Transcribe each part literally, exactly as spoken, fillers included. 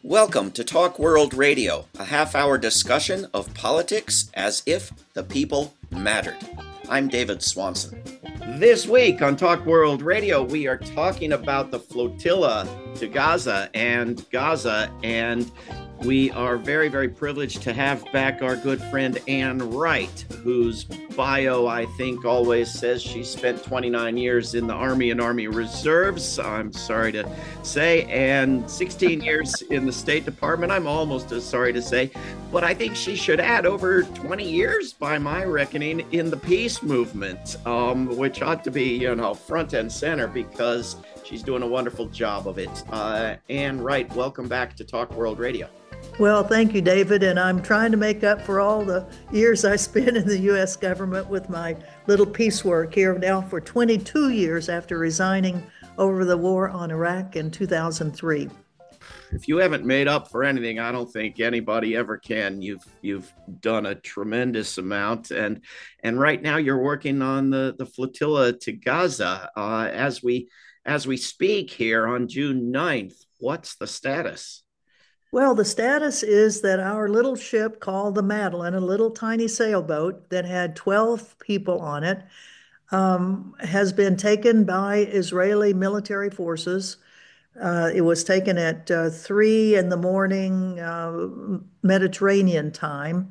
Welcome to Talk World Radio, a half-hour discussion of politics as if the people mattered. I'm David Swanson. This week on Talk World Radio, we are talking about the flotilla to Gaza and Gaza, and we are very, very privileged to have back our good friend Ann Wright, whose bio, I think, always says she spent twenty-nine years in the Army and Army Reserves, I'm sorry to say, and sixteen years in the State Department, I'm almost as sorry to say, but I think she should add over twenty years, by my reckoning, in the peace movement, um, which ought to be, you know, front and center, because she's doing a wonderful job of it. Uh, Ann Wright, welcome back to Talk World Radio. Well, thank you, David, and I'm trying to make up for all the years I spent in the U S government with my little peace work here now for twenty-two years after resigning over the war on Iraq in two thousand three. If you haven't made up for anything, I don't think anybody ever can. You've you've done a tremendous amount, and and right now you're working on the, the flotilla to Gaza. Uh, as we as we speak here on June ninth, what's the status? Well, the status is that our little ship called the Madeline, a little tiny sailboat that had twelve people on it, um, has been taken by Israeli military forces. Uh, it was taken at uh, three in the morning uh, Mediterranean time,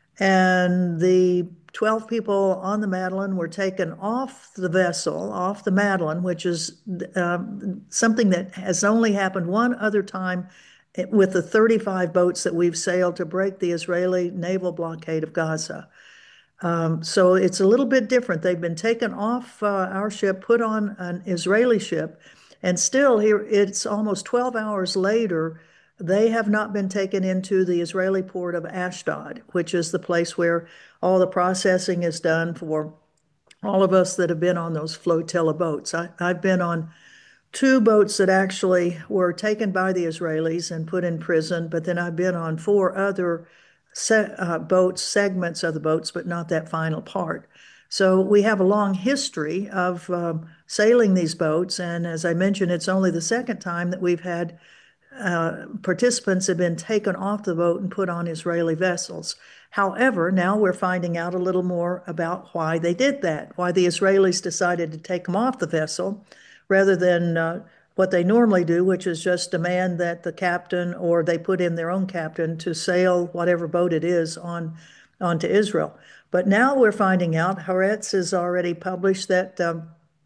and the twelve people on the Madeline were taken off the vessel, off the Madeline, which is um, something that has only happened one other time with the thirty-five boats that we've sailed to break the Israeli naval blockade of Gaza. Um, so it's a little bit different. They've been taken off uh, our ship, put on an Israeli ship, and still here it's almost twelve hours later, they have not been taken into the Israeli port of Ashdod, which is the place where all the processing is done for all of us that have been on those flotilla boats. I, I've been on two boats that actually were taken by the Israelis and put in prison, but then I've been on four other se- uh, boats, segments of the boats, but not that final part. So we have a long history of um, sailing these boats, and as I mentioned, it's only the second time that we've had uh, participants have been taken off the boat and put on Israeli vessels. However, now we're finding out a little more about why they did that, why the Israelis decided to take them off the vessel, rather than uh, what they normally do, which is just demand that the captain or they put in their own captain to sail whatever boat it is on onto Israel. But now we're finding out, Haaretz has already published that um,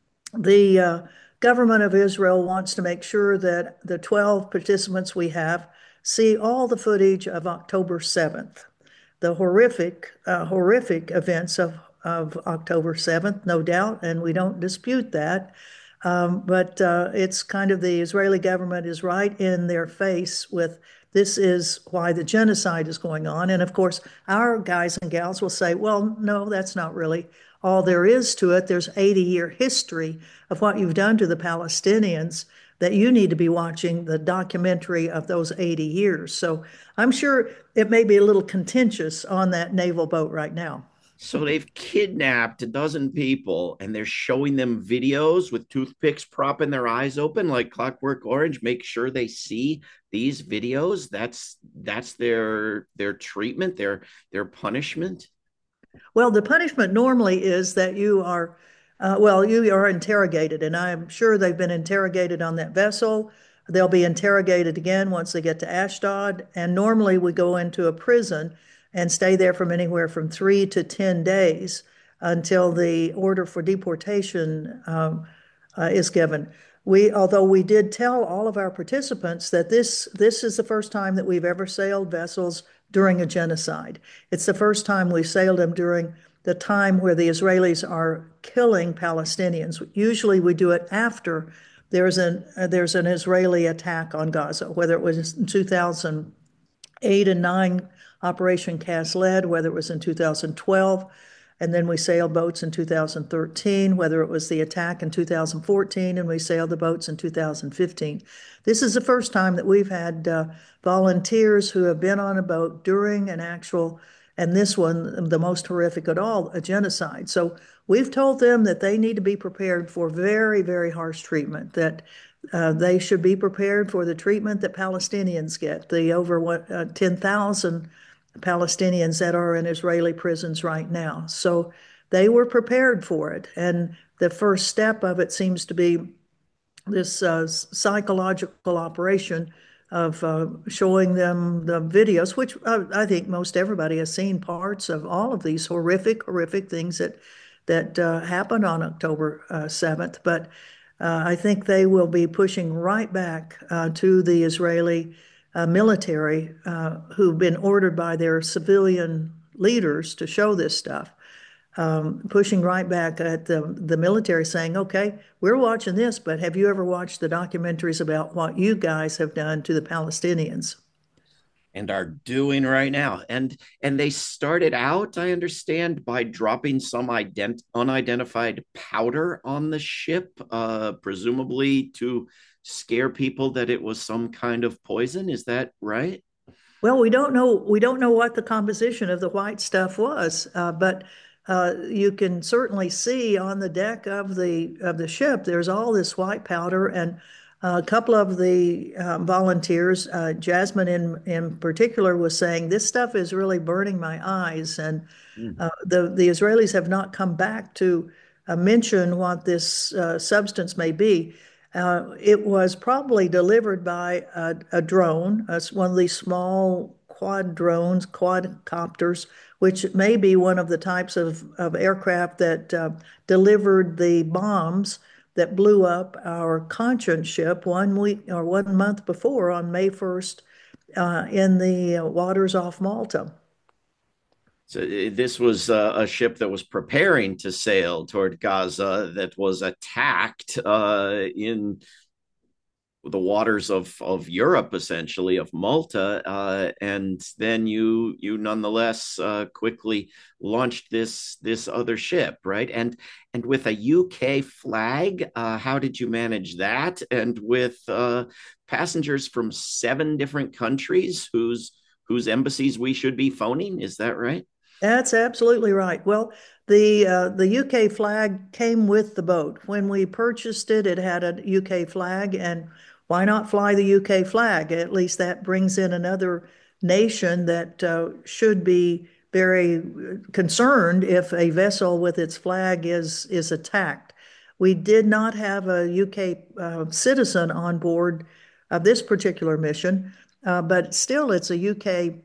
the uh, government of Israel wants to make sure that the twelve participants we have see all the footage of October seventh, the horrific, uh, horrific events of, of October seventh, no doubt, and we don't dispute that. Um, but uh, it's kind of the Israeli government is right in their face with this is why the genocide is going on. And of course, our guys and gals will say, well, no, that's not really all there is to it. There's eighty year history of what you've done to the Palestinians that you need to be watching the documentary of those eighty years. So I'm sure it may be a little contentious on that naval boat right now. So they've kidnapped a dozen people and they're showing them videos with toothpicks propping their eyes open like Clockwork Orange. Make sure they see these videos. That's that's their their treatment, their their punishment. Well, the punishment normally is that you are, uh, well, you are interrogated, and I'm sure they've been interrogated on that vessel. They'll be interrogated again once they get to Ashdod, and normally we go into a prison and stay there from anywhere from three to ten days until the order for deportation um, uh, is given. We, although we did tell all of our participants that this this is the first time that we've ever sailed vessels during a genocide. It's the first time we sailed them during the time where the Israelis are killing Palestinians. Usually we do it after there's an uh, there's an Israeli attack on Gaza, whether it was in two thousand eight and nine Operation Cast Lead, whether it was in two thousand twelve, and then we sailed boats in two thousand thirteen, whether it was the attack in two thousand fourteen, and we sailed the boats in two thousand fifteen. This is the first time that we've had uh, volunteers who have been on a boat during an actual, and this one, the most horrific at all, a genocide. So we've told them that they need to be prepared for very, very harsh treatment, that uh, they should be prepared for the treatment that Palestinians get, the over what, uh, ten thousand Palestinians that are in Israeli prisons right now. So they were prepared for it. And the first step of it seems to be this uh, psychological operation of uh, showing them the videos, which uh, I think most everybody has seen parts of all of these horrific, horrific things that that uh, happened on October uh, seventh. But uh, I think they will be pushing right back uh, to the Israeli uh, military, uh, who've been ordered by their civilian leaders to show this stuff. Um, pushing right back at the, the military saying, okay, we're watching this, but have you ever watched the documentaries about what you guys have done to the Palestinians? And are doing right now. And and they started out, I understand, by dropping some ident- unidentified powder on the ship, uh, presumably to scare people that it was some kind of poison. Is that right? Well, we don't know we don't know what the composition of the white stuff was, uh, but uh, you can certainly see on the deck of the of the ship there's all this white powder, and uh, a couple of the uh, volunteers, uh, Jasmine in in particular, was saying this stuff is really burning my eyes, and Mm. uh, the the Israelis have not come back to uh, mention what this uh, substance may be. Uh, it was probably delivered by a, a drone, uh, one of these small quad drones, quadcopters, which may be one of the types of, of aircraft that uh, delivered the bombs that blew up our Conscience ship one week or one month before on May first uh, in the waters off Malta. So uh, this was uh, a ship that was preparing to sail toward Gaza that was attacked uh, in the waters of of Europe, essentially of Malta, uh, and then you you nonetheless uh, quickly launched this this other ship, right? And and with a U K flag, uh, how did you manage that? And with uh, passengers from seven different countries whose whose embassies we should be phoning, is that right? That's absolutely right. Well, the uh, the U K flag came with the boat. When we purchased it, it had a U K flag, and why not fly the U K flag? At least that brings in another nation that uh, should be very concerned if a vessel with its flag is is attacked. We did not have a U K uh, citizen on board of this particular mission, uh, but still, it's a U K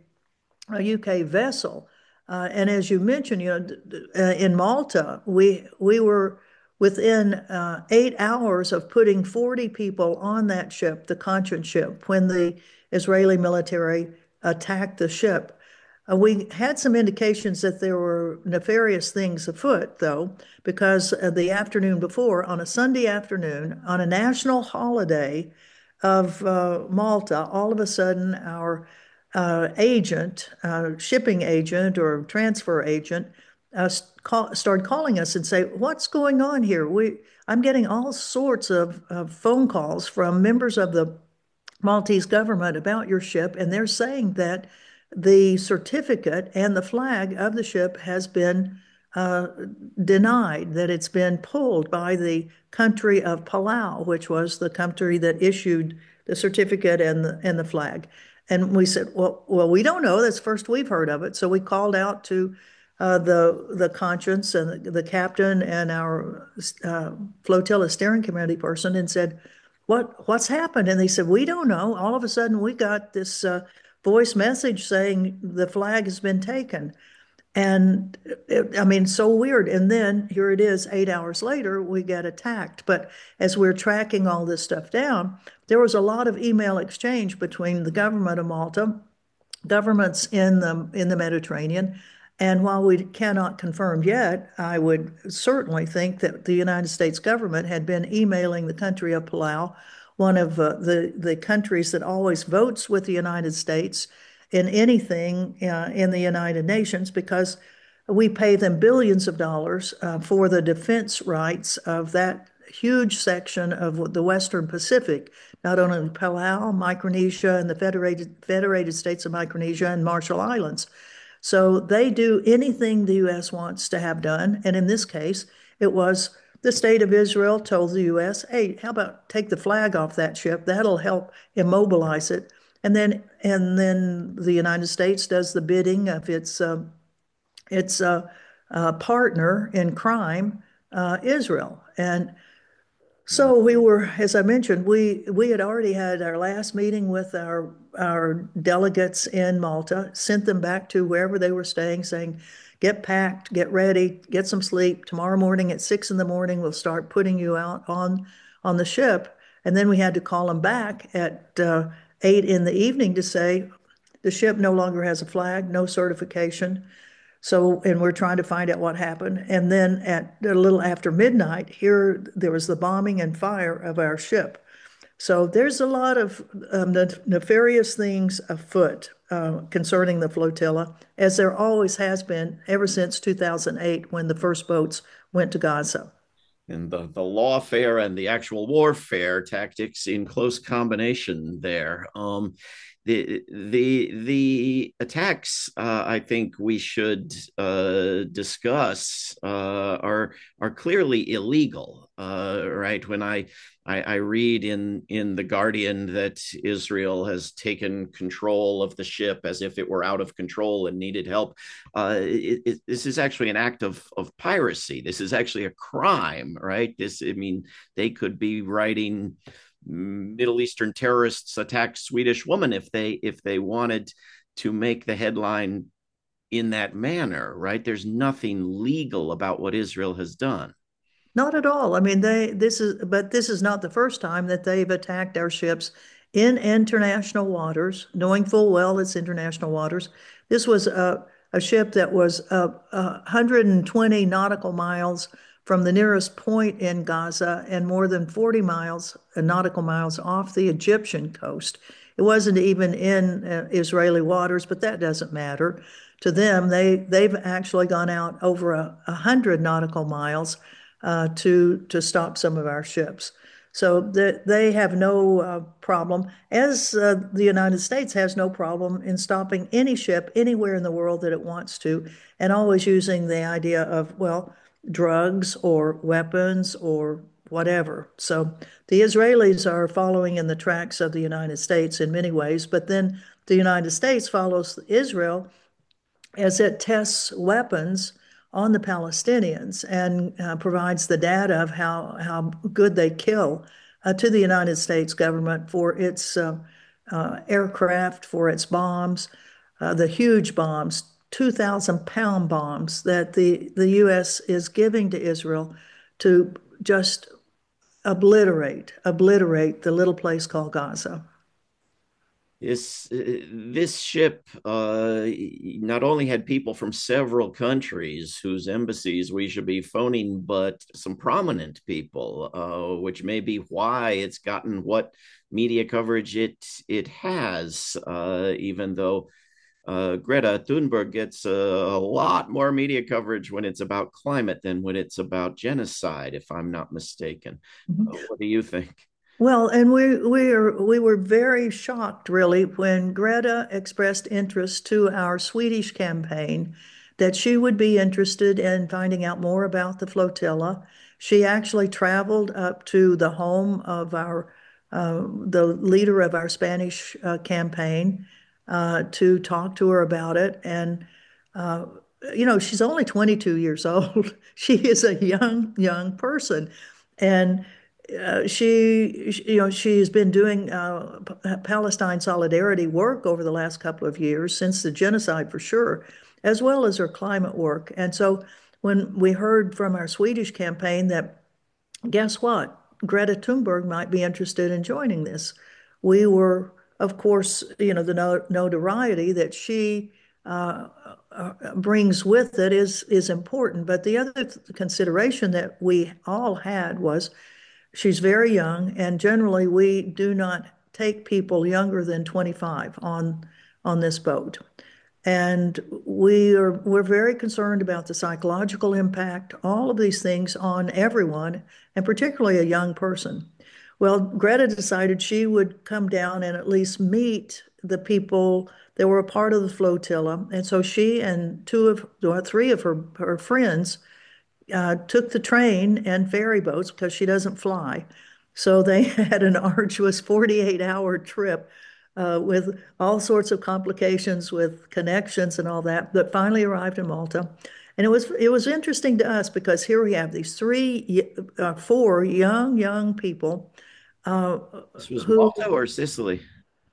a U K vessel. Uh, and as you mentioned, you know, uh, in Malta, we we were within uh, eight hours of putting forty people on that ship, the Conscience ship, when the Israeli military attacked the ship. Uh, we had some indications that there were nefarious things afoot, though, because uh, the afternoon before, on a Sunday afternoon, on a national holiday of uh, Malta, all of a sudden our uh, agent, uh, shipping agent or transfer agent, uh, call, started calling us and say, "What's going on here? We, I'm getting all sorts of, of phone calls from members of the Maltese government about your ship, and they're saying that the certificate and the flag of the ship has been uh, denied, that it's been pulled by the country of Palau, which was the country that issued the certificate and the, and the flag." And we said, well, well, we don't know. That's the first we've heard of it. So we called out to uh, the the Conscience and the, the captain and our uh, flotilla steering committee person and said, what what's happened? And they said, we don't know. All of a sudden, we got this uh, voice message saying the flag has been taken. And it, I mean, so weird. And then here it is, eight hours later, we get attacked. But as we're tracking all this stuff down, there was a lot of email exchange between the government of Malta, governments in the in the Mediterranean. And while we cannot confirm yet, I would certainly think that the United States government had been emailing the country of Palau, one of uh, the the countries that always votes with the United States in anything uh, in the United Nations, because we pay them billions of dollars uh, for the defense rights of that huge section of the Western Pacific, not only Palau, Micronesia, and the Federated Federated States of Micronesia and Marshall Islands. So they do anything the U S wants to have done, and in this case, it was the state of Israel told the U S, hey, how about take the flag off that ship? That'll help immobilize it. And then and then the United States does the bidding of its uh, its uh, uh, partner in crime, uh, Israel. And so we were, as I mentioned, we we had already had our last meeting with our our delegates in Malta, sent them back to wherever they were staying, saying, get packed, get ready, get some sleep. Tomorrow morning at six in the morning, we'll start putting you out on on the ship. And then we had to call them back at uh, eight in the evening to say the ship no longer has a flag, no certification. So, and we're trying to find out what happened. And then at a little after midnight, here there was the bombing and fire of our ship. So there's a lot of um, nefarious things afoot uh, concerning the flotilla, as there always has been ever since two thousand eight when the first boats went to Gaza. And the, the lawfare and the actual warfare tactics in close combination there. Um, the the the attacks uh, I think we should uh, discuss uh, are are clearly illegal, uh, right? When I, I I read in in the Guardian that Israel has taken control of the ship as if it were out of control and needed help, uh, it, it, this is actually an act of of piracy. This is actually a crime, right? This I mean they could be writing Middle Eastern terrorists attacked Swedish woman if they if they wanted to make the headline in that manner, right? There's nothing legal about what Israel has done. Not at all. I mean, they this is, but this is not the first time that they've attacked our ships in international waters, knowing full well it's international waters. This was a, a ship that was uh, one hundred twenty nautical miles from the nearest point in Gaza and more than forty miles, uh, nautical miles off the Egyptian coast. It wasn't even in uh, Israeli waters, but that doesn't matter. To them, they, they've actually gone out over a, a hundred nautical miles uh, to, to stop some of our ships. So the, they have no uh, problem, as uh, the United States has no problem in stopping any ship anywhere in the world that it wants to, and always using the idea of, well, drugs or weapons or whatever. So the Israelis are following in the tracks of the United States in many ways, but then the United States follows Israel as it tests weapons on the Palestinians and uh, provides the data of how, how good they kill uh, to the United States government for its uh, uh, aircraft, for its bombs, uh, the huge bombs, two thousand pound bombs that the, the U S is giving to Israel to just obliterate, obliterate the little place called Gaza. This this ship uh, not only had people from several countries whose embassies we should be phoning, but some prominent people, uh, which may be why it's gotten what media coverage it it has, uh, even though uh, Greta Thunberg gets a, a lot more media coverage when it's about climate than when it's about genocide, if I'm not mistaken. Uh, what do you think? Well, and we we are we were very shocked, really, when Greta expressed interest to our Swedish campaign that she would be interested in finding out more about the flotilla. She actually traveled up to the home of our uh, the leader of our Spanish uh, campaign uh, to talk to her about it. And uh, you know, she's only twenty-two years old. She is a young young person, and uh, she, you know, she's been doing uh, Palestine solidarity work over the last couple of years, since the genocide for sure, as well as her climate work. And so when we heard from our Swedish campaign that, guess what? Greta Thunberg might be interested in joining this. We were, of course, you know, the no notoriety that she uh, uh, brings with it is is important. But the other consideration that we all had was, she's very young, and generally we do not take people younger than twenty-five on on this boat. And we are we're very concerned about the psychological impact, all of these things on everyone, and particularly a young person. Well, Greta decided she would come down and at least meet the people that were a part of the flotilla. And so she and two of, or three of her, her friends uh, took the train and ferry boats because she doesn't fly. So they had an arduous forty-eight hour trip uh, with all sorts of complications with connections and all that, but finally arrived in Malta. And it was it was interesting to us because here we have these three, uh, four young, young people uh, This was who, Malta or Sicily?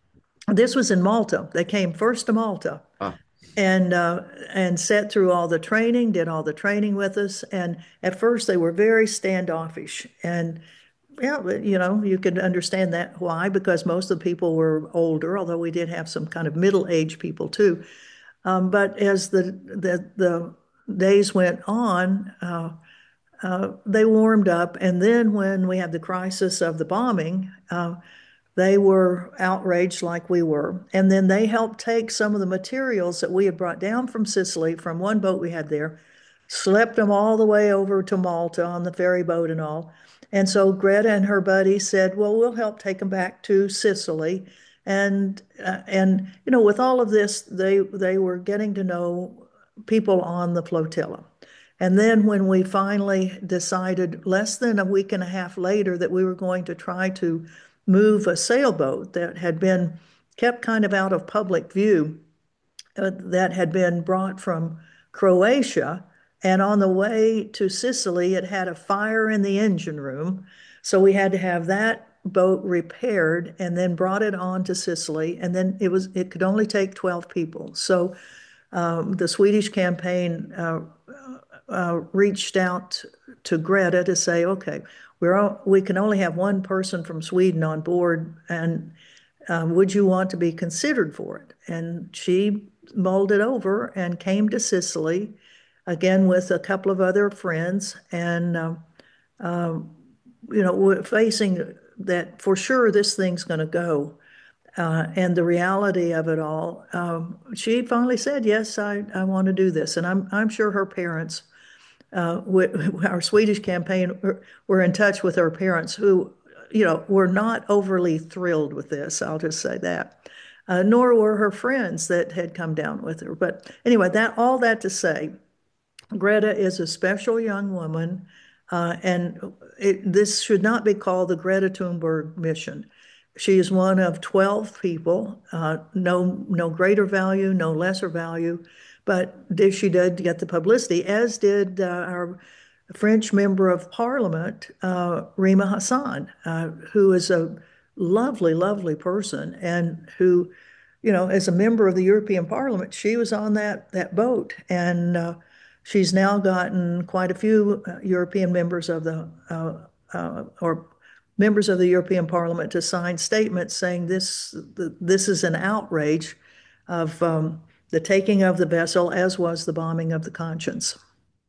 this was in Malta. They came first to Malta Ah, and uh, and sat through all the training, did all the training with us. And at first they were very standoffish. And yeah, you know, you could understand that why, because most of the people were older, although we did have some kind of middle-aged people too. Um, but as the the, the days went on, uh, uh, they warmed up. And then when we had the crisis of the bombing, uh, they were outraged like we were. And then they helped take some of the materials that we had brought down from Sicily from one boat we had there, slept them all the way over to Malta on the ferry boat and all. And so Greta and her buddy said, well, we'll help take them back to Sicily. And uh, and you know, with all of this, they they were getting to know people on the flotilla. And then when we finally decided less than a week and a half later that we were going to try to move a sailboat that had been kept kind of out of public view, uh, that had been brought from Croatia. And on the way to Sicily, it had a fire in the engine room. So we had to have that boat repaired and then brought it on to Sicily. And then it was it could only take twelve people. So um, the Swedish campaign uh, uh, reached out to Greta to say, okay, we're all, we can only have one person from Sweden on board, and um, would you want to be considered for it? And she mulled it over and came to Sicily again with a couple of other friends, and um, um, you know, we're facing that for sure this thing's going to go. Uh, and the reality of it all, um, she finally said, "Yes, I, I want to do this." And I'm I'm sure her parents, uh, our Swedish campaign, were in touch with her parents, who, you know, were not overly thrilled with this. I'll just say that, uh, nor were her friends that had come down with her. But anyway, that all that to say, Greta is a special young woman, uh, and it, this should not be called the Greta Thunberg mission. She is one of twelve people, uh, no, no greater value, no lesser value, but did, she did get the publicity, as did uh, our French member of parliament, uh, Rima Hassan, uh, who is a lovely, lovely person, and who, you know, as a member of the European Parliament, she was on that that boat. And uh, she's now gotten quite a few uh, European members of the uh, uh, or members of the European Parliament to sign statements saying this this is an outrage of um, the taking of the vessel, as was the bombing of the Conscience.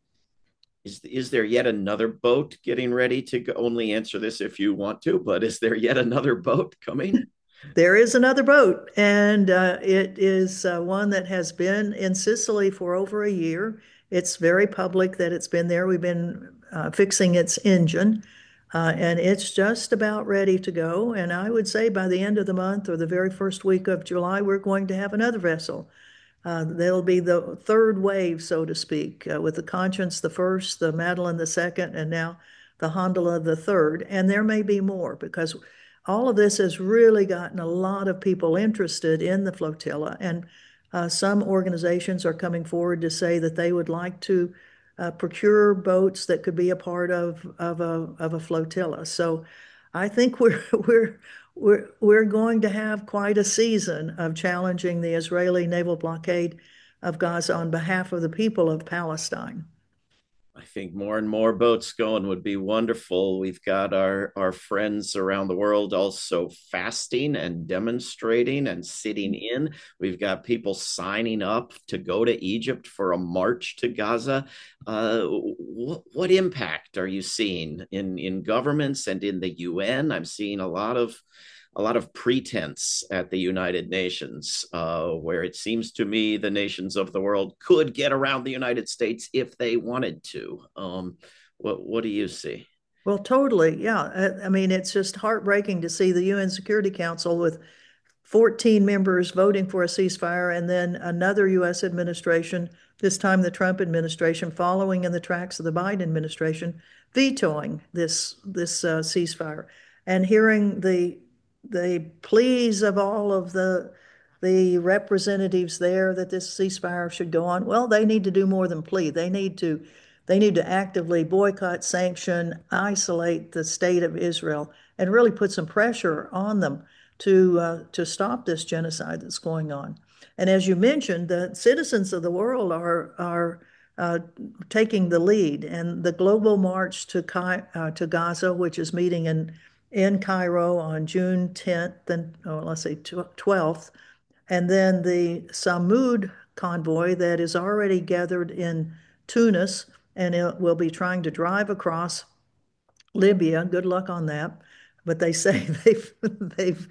is is there yet another boat getting ready to go? Only answer this if you want to, but is there yet another boat coming? There is another boat, and uh, it is uh, one that has been in Sicily for over a year. It's very public that it's been there. We've been uh, fixing its engine, uh, and it's just about ready to go. And I would say by the end of the month or the very first week of July, we're going to have another vessel. Uh, There'll be the third wave, so to speak, uh, with the Conscience the first, the Madeline the second, and now the Hondola the third. And there may be more, because all of this has really gotten a lot of people interested in the flotilla. And uh, some organizations are coming forward to say that they would like to uh, procure boats that could be a part of, of a, of a flotilla. So I think we're, we're, we're, we're going to have quite a season of challenging the Israeli naval blockade of Gaza on behalf of the people of Palestine. I think more and more boats going would be wonderful. We've got our, our friends around the world also fasting and demonstrating and sitting in. We've got people signing up to go to Egypt for a march to Gaza. Uh, what, what impact are you seeing in, in governments and in the U N? I'm seeing a lot of a lot of pretense at the United Nations, uh, where it seems to me the nations of the world could get around the United States if they wanted to. Um, what what do you see? Well, totally. Yeah. I, I mean, it's just heartbreaking to see the U N Security Council with fourteen members voting for a ceasefire, and then another U S administration, this time the Trump administration, following in the tracks of the Biden administration, vetoing this this uh, ceasefire, and hearing the the pleas of all of the the representatives there that this ceasefire should go on. Well, they need to do more than plead. They need to they need to actively boycott, sanction, isolate the state of Israel, and really put some pressure on them to uh, to stop this genocide that's going on. And as you mentioned, the citizens of the world are are uh, taking the lead, and the global march to uh, to Gaza, which is meeting in in Cairo on June tenth and oh, let's say twelfth, and then the Samud convoy that is already gathered in Tunis, and it will be trying to drive across Libya. Good luck on that. But they say they've they've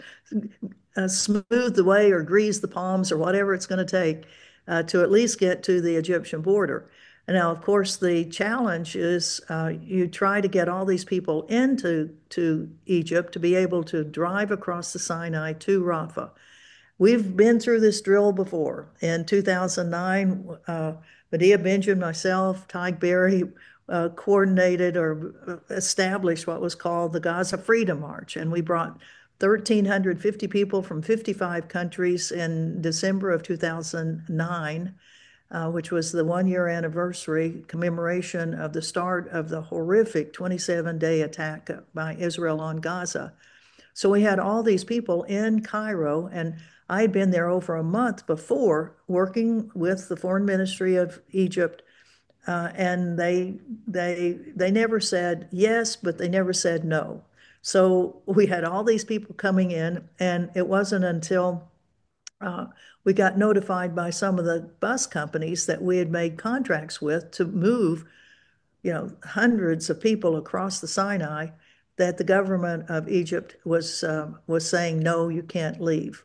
uh, smoothed the way or greased the palms or whatever it's going to take uh, to at least get to the Egyptian border. And now, of course, the challenge is uh, you try to get all these people into to Egypt to be able to drive across the Sinai to Rafah. We've been through this drill before. In two thousand nine, uh, Medea Benjamin, myself, Tig Berry, uh, coordinated or established what was called the Gaza Freedom March. And we brought one thousand three hundred fifty people from fifty-five countries in December of two thousand nine, uh, which was the one-year anniversary commemoration of the start of the horrific twenty-seven day attack by Israel on Gaza. So we had all these people in Cairo, and I had been there over a month before working with the Foreign Ministry of Egypt, uh, and they they they never said yes, but they never said no. So we had all these people coming in, and it wasn't until uh, we got notified by some of the bus companies that we had made contracts with to move, you know, hundreds of people across the Sinai, that the government of Egypt was uh, was saying, no, you can't leave.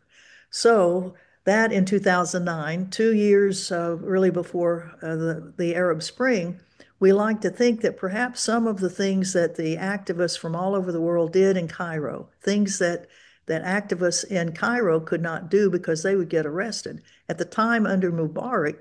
So that in two thousand nine, two years uh, really before uh, the, the Arab Spring, we like to think that perhaps some of the things that the activists from all over the world did in Cairo, things that, that activists in Cairo could not do because they would get arrested. At the time under Mubarak,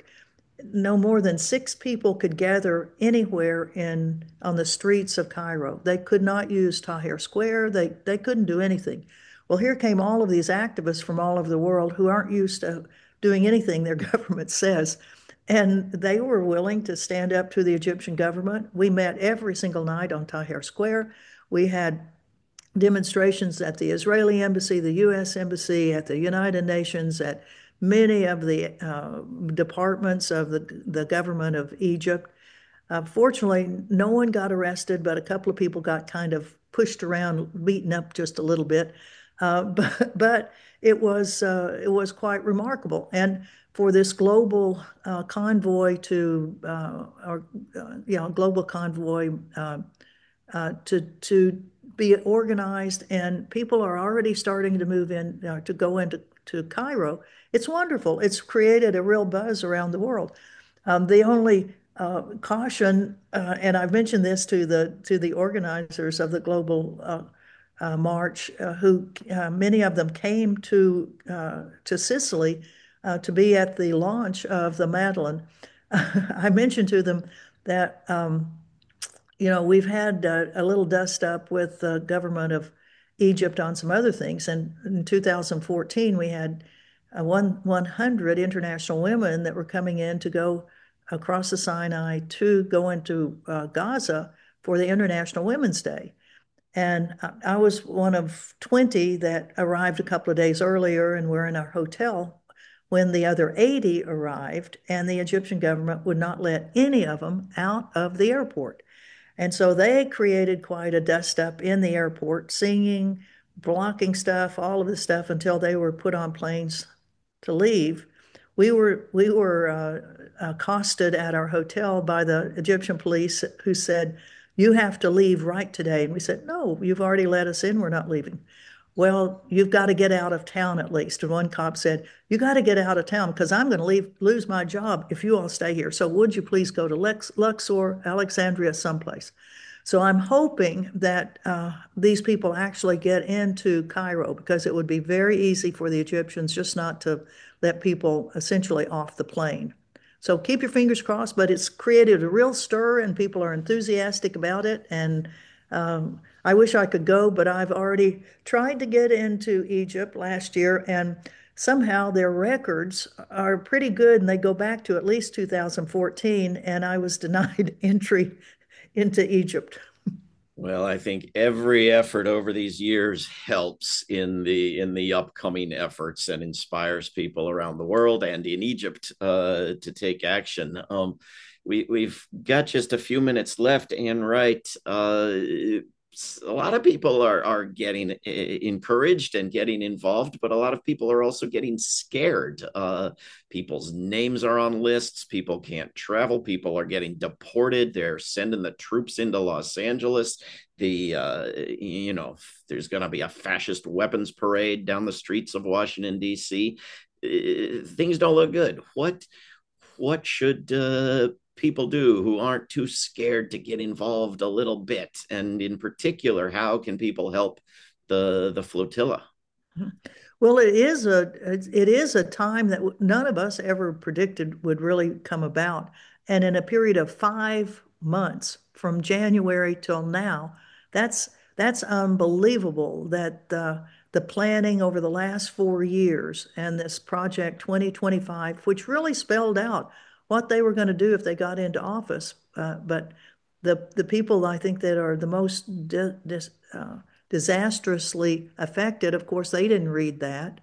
no more than six people could gather anywhere in on the streets of Cairo. They could not use Tahrir Square. They, they couldn't do anything. Well, here came all of these activists from all over the world who aren't used to doing anything their government says. And they were willing to stand up to the Egyptian government. We met every single night on Tahrir Square. We had demonstrations at the Israeli embassy, the U S embassy, at the United Nations, at many of the uh, departments of the, the government of Egypt. Uh, fortunately, no one got arrested, but a couple of people got kind of pushed around, beaten up just a little bit. Uh, but but it was uh, it was quite remarkable. And for this global uh, convoy to, uh, or uh, you know, global convoy uh, uh, to to be organized, and people are already starting to move in uh, to go into to Cairo. It's wonderful. It's created a real buzz around the world. Um, the only uh, caution, uh, and I've mentioned this to the to the organizers of the global uh, uh, march, uh, who uh, many of them came to uh, to Sicily uh, to be at the launch of the Madeleine. I mentioned to them that um, you know we've had uh, a little dust up with the government of Egypt on some other things, and in two thousand fourteen we had uh, one 100 international women that were coming in to go across the Sinai to go into uh, Gaza for the International Women's Day. And I was one of twenty that arrived a couple of days earlier and were in our hotel when the other eighty arrived, and the Egyptian government would not let any of them out of the airport. And so they created quite a dust up in the airport, singing, blocking stuff, all of this stuff, until they were put on planes to leave. We were we were uh, accosted at our hotel by the Egyptian police, who said, "You have to leave right today." And we said, "No, you've already let us in. We're not leaving." "Well, you've got to get out of town at least." And one cop said, "You got to get out of town because I'm going to leave, lose my job if you all stay here. So would you please go to Lex, Luxor, Alexandria, someplace?" So I'm hoping that uh, these people actually get into Cairo, because it would be very easy for the Egyptians just not to let people essentially off the plane. So keep your fingers crossed, but it's created a real stir and people are enthusiastic about it. And um, I wish I could go, but I've already tried to get into Egypt last year, and somehow their records are pretty good and they go back to at least two thousand fourteen, and I was denied entry into Egypt. Well, I think every effort over these years helps in the in the upcoming efforts and inspires people around the world and in Egypt uh, to take action. Um, we we've got just a few minutes left, Ann Wright. Uh, a lot of people are are getting encouraged and getting involved, but a lot of people are also getting scared. Uh, people's names are on lists. People can't travel. People are getting deported. They're sending the troops into Los Angeles. The uh, you know, there's going to be a fascist weapons parade down the streets of Washington, D C. Uh, things don't look good. What what should uh, people do who aren't too scared to get involved a little bit? And in particular, how can people help the the flotilla? Well, it is a it is a time that none of us ever predicted would really come about. And in a period of five months from January till now, that's that's unbelievable that the the planning over the last four years and this project twenty twenty-five, which really spelled out what they were going to do if they got into office. Uh, but the the people I think that are the most di dis, uh, disastrously affected, of course, they didn't read that.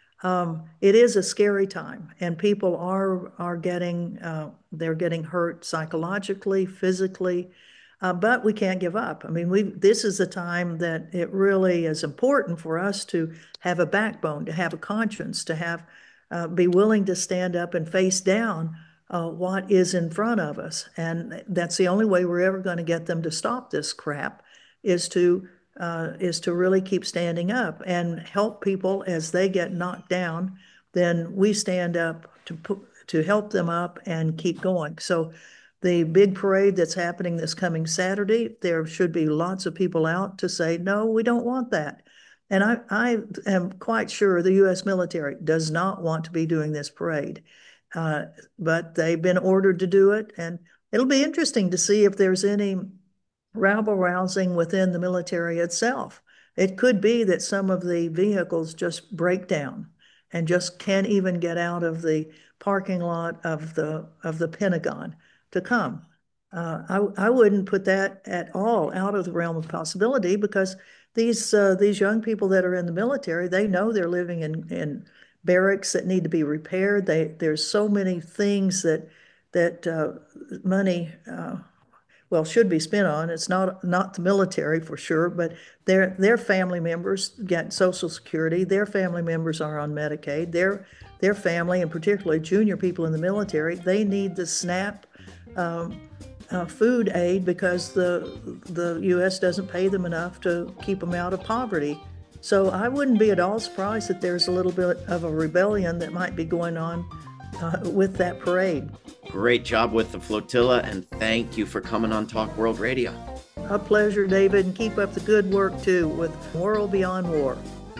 Um, it is a scary time, and people are are getting uh, they're getting hurt psychologically, physically, uh, but we can't give up. I mean, we this is a time that it really is important for us to have a backbone, to have a conscience, to have uh, be willing to stand up and face down uh, what is in front of us, and that's the only way we're ever going to get them to stop this crap, is to uh, is to really keep standing up and help people as they get knocked down. Then we stand up to put, to help them up and keep going. So the big parade that's happening this coming Saturday, there should be lots of people out to say, no, we don't want that. And I, I am quite sure the U S military does not want to be doing this parade, uh, but they've been ordered to do it. And it'll be interesting to see if there's any rabble rousing within the military itself. It could be that some of the vehicles just break down and just can't even get out of the parking lot of the of the Pentagon to come. Uh, I, I wouldn't put that at all out of the realm of possibility, because these uh, these young people that are in the military, they know they're living in, in barracks that need to be repaired. They, there's so many things that that uh, money uh, well, should be spent on. It's not not the military for sure, but their their family members get Social Security. Their family members are on Medicaid. Their their family, and particularly junior people in the military, they need the SNAP um, uh, food aid, because the the U S doesn't pay them enough to keep them out of poverty. So I wouldn't be at all surprised that there's a little bit of a rebellion that might be going on uh, with that parade. Great job with the flotilla, and thank you for coming on Talk World Radio. A pleasure, David, and keep up the good work, too, with World Beyond War.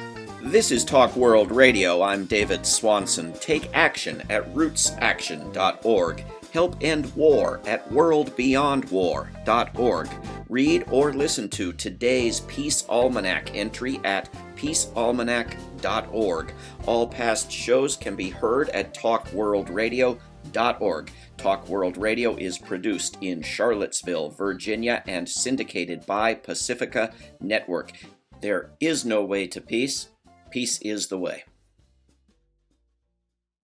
This is Talk World Radio. I'm David Swanson. Take action at roots action dot org. Help end war at world beyond war dot org. Read or listen to today's Peace Almanac entry at peace almanac dot org. All past shows can be heard at talk world radio dot org. Talk World Radio is produced in Charlottesville, Virginia, and syndicated by Pacifica Network. There is no way to peace. Peace is the way.